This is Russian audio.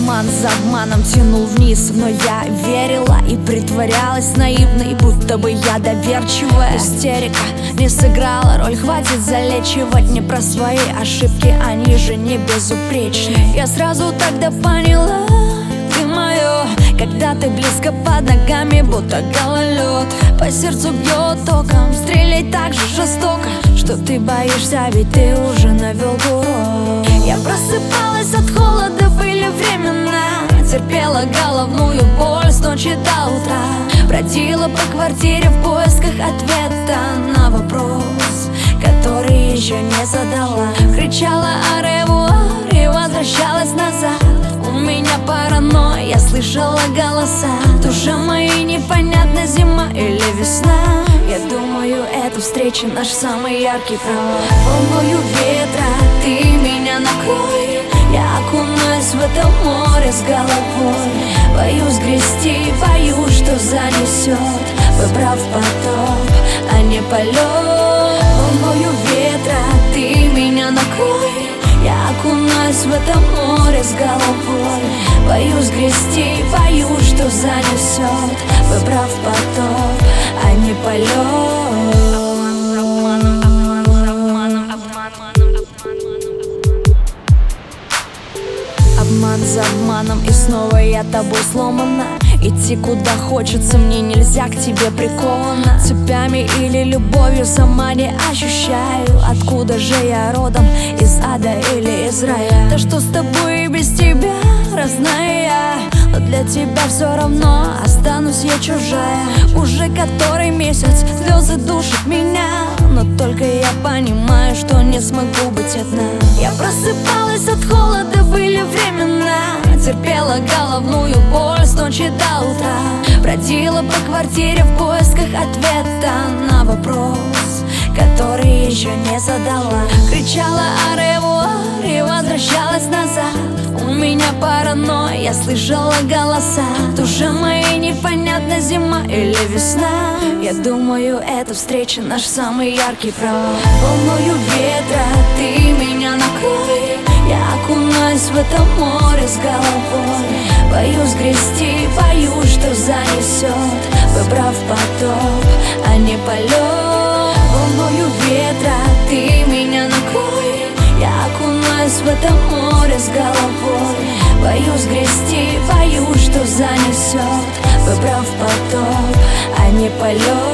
Обман за обманом тянул вниз, но я верила и притворялась наивной, будто бы я доверчивая. Истерика не сыграла роль, хватит залечивать не про свои ошибки, они же не безупречны. Я сразу тогда поняла, ты мое, когда ты близко под ногами, будто гололед. По сердцу бьет током, стреляй так же жестоко, что ты боишься, ведь ты уже навел курок. Я просыпалась от холода, были времена, терпела головную боль с ночи до утра, бродила по квартире в поисках ответа на вопрос, который еще не задала. Кричала «Аревуар» и возвращалась назад. У меня паранойя, я слышала голоса. В душе моей непонятна, зима или весна. Я думаю, эта встреча наш самый яркий провал. Волною ветра ты меня накрой, я окунаюсь в это море с головой. Боюсь грести, боюсь, что занесет, выбрав потоп, а не полет. Волною ветра ты меня накрой, я окунаюсь в это море с головой. Боюсь грести, боюсь, что занесет, выбрав потоп, а не полет. Обман за обманом, и снова я тобой сломана. Идти куда хочется, мне нельзя к тебе прикована цепями или любовью, сама не ощущаю. Откуда же я родом, из ада или из рая? Да что с тобой и без тебя, родная я, но для тебя все равно останусь я чужая. Уже который месяц слезы душат меня, но только я понимаю, что не смогу быть одна. Я просыпалась от холода, были времена, терпела головную боль с ночи до утра, бродила по квартире в поисках ответа на вопрос, который еще не задала. Кричала «Аревуар» и возвращалась назад. У меня паранойя, я слышала голоса. В душе моей непонятна, зима или весна. Я думаю, эта встреча наш самый яркий провал. Волною ветра ты меня накрой, я окунаюсь в это море с головой. Боюсь грести, боюсь, что занесет, выбрав потоп, а не полет. Волною ветра ты меня накрой, я окунаюсь в это море с головой. Боюсь грести, боюсь, что занесет, выбрав потоп, а не полет.